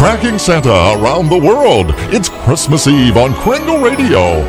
Tracking Santa around the world. It's Christmas Eve on Kringle Radio.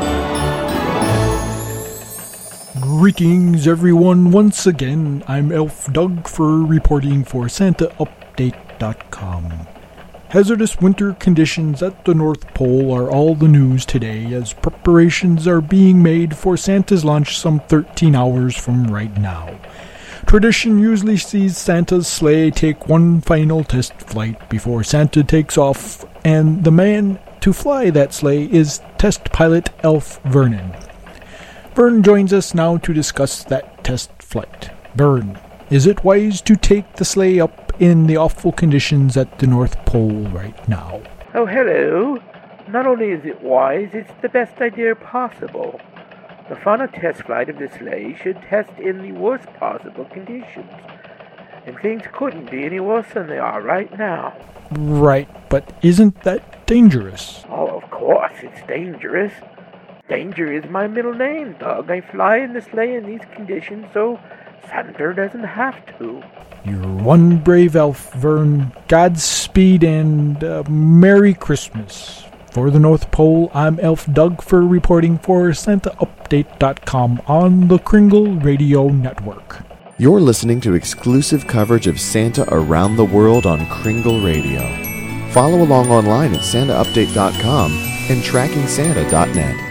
Greetings, everyone. Once again, I'm Elf Doug for reporting for SantaUpdate.com. Hazardous winter conditions at the North Pole are all the news today as preparations are being made for Santa's launch some 13 hours from right now. Tradition usually sees Santa's sleigh take one final test flight before Santa takes off, and the man to fly that sleigh is test pilot Elf Vernon. Vern joins us now to discuss that test flight. Vern, is it wise to take the sleigh up in the awful conditions at the North Pole right now? Oh, hello. Not only is it wise, it's the best idea possible. The final test flight of the sleigh should test in the worst possible conditions. And things couldn't be any worse than they are right now. Right, but isn't that dangerous? Oh, of course it's dangerous. Danger is my middle name, Doug. I fly in the sleigh in these conditions so Santa doesn't have to. You're one brave elf, Vern. Godspeed and Merry Christmas. For the North Pole, I'm Elf Doug for reporting for SantaUpdate.com on the Kringle Radio Network. You're listening to exclusive coverage of Santa around the world on Kringle Radio. Follow along online at SantaUpdate.com and TrackingSanta.net.